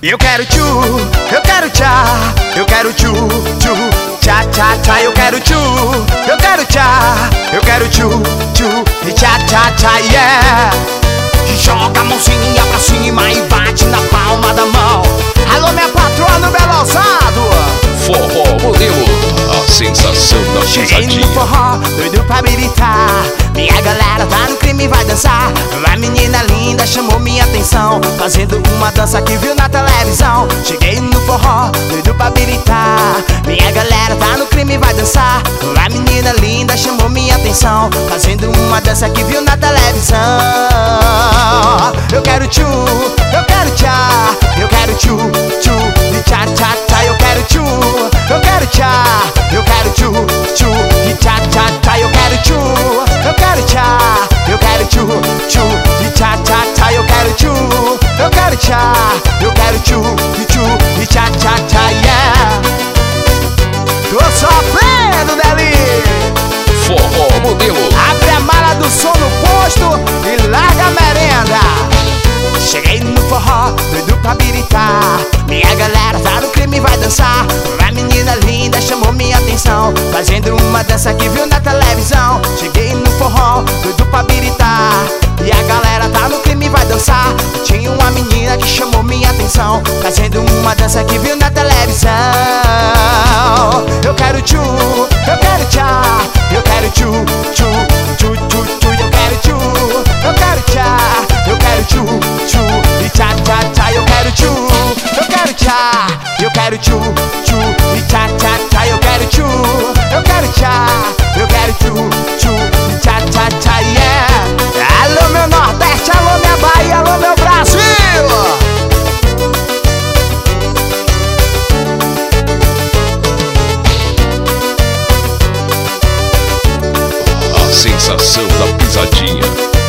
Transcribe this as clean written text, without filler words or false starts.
Eu quero tchu, eu quero tchá, eu quero tchu, tchu, tchá, tchá, tchá. Eu quero tchu, eu quero tchá, eu quero tchu, tchu, e tchá, tchá, tchá, yeah. Joga a mãozinha pra cima e bate na palma da mão. Alô, minha patroa no Belo Alçado. Forró Modelo, a sensação da Cheguei no forró, doido pra habilitar. Minha galera tá no crime e vai dançar. Uma menina linda chamou minha atenção, fazendo uma dança que viu na televisão. Cheguei no forró, doido pra habilitar. Minha galera tá no crime e vai dançar. Uma menina linda chamou minha atenção, fazendo uma dança que viu na televisão. Eu quero tchu, eu quero tchá, eu quero tchu, tchu, e tchá, tchá, tchá. Eu quero tchu, eu quero tchá, eu quero tchu, tchu, e tchá, tchá, tchá. Eu quero tchu, eu quero tchá, eu quero tchu, tchu, e tchá, tchá, tchá. Eu quero tchu, eu quero tchá, eu quero tchu, e tchu, e tchá, tchá, tchá, yeah. Tô sofrendo, Deli. Forró Modelo. Abre a mala do som no posto e larga a merenda. Cheguei no forró, doido pra habilitar. Minha galera tá no crime e vai dançar. Uma menina linda chamou minha atenção, fazendo uma dança que viu na televisão. Cheguei no forró, doido pra habilitar. E a galera tá no crime e vai dançar. Tinha uma menina que chamou minha atenção, fazendo uma dança que viu na televisão. Eu quero tchu, eu quero tchá, eu quero tchu, tchu, tchu, tchu, tchu. Eu quero tchu, eu quero tchá, eu quero tchu, tchu, e tchá, tchá, tchá. Eu quero tchu, eu quero tchá, eu quero tchu, tchu, e tchá, tchá, tchá. Eu quero tchu, eu quero tchá, eu quero tchu, tchu, e tchá, tchá, tchá, yeah. Alô, meu Nordeste, alô, minha Bahia, alô, meu Brasil. A sensação da pisadinha.